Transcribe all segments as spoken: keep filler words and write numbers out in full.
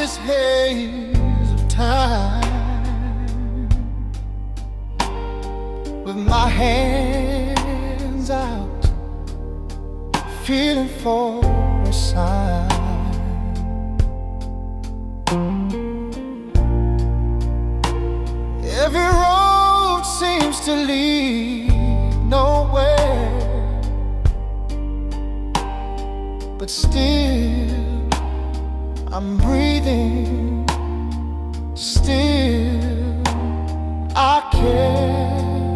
this haze of time, with my hands out, feeling for a sign. Every road seems to lead nowhere, but still I'm breathing, still I care.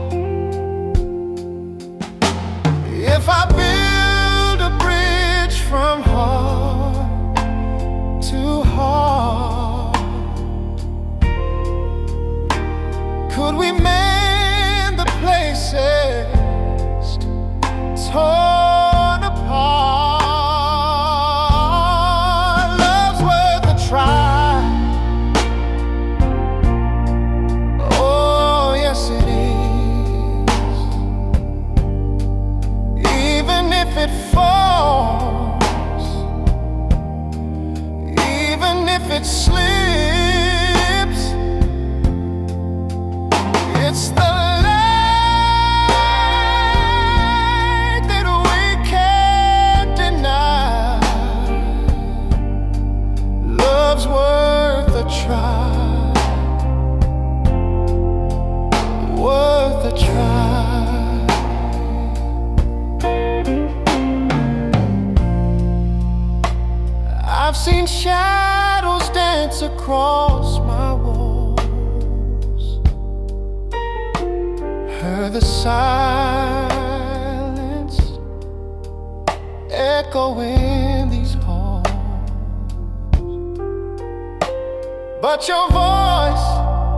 If I build a bridge from heart to heart, could we mend the places torn apart? Love's worth a try. Oh, yes it is. Even if it falls, even if it slips, it's the light that we can't deny. Love's worth a try, worth a try. I've seen shadows dance across my walls, heard the silence echo in these halls, but your voice,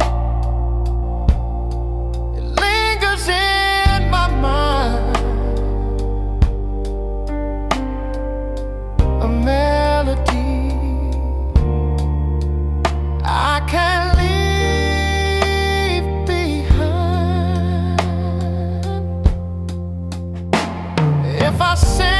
it lingers in my mind, a melody I can't leave behind. If I say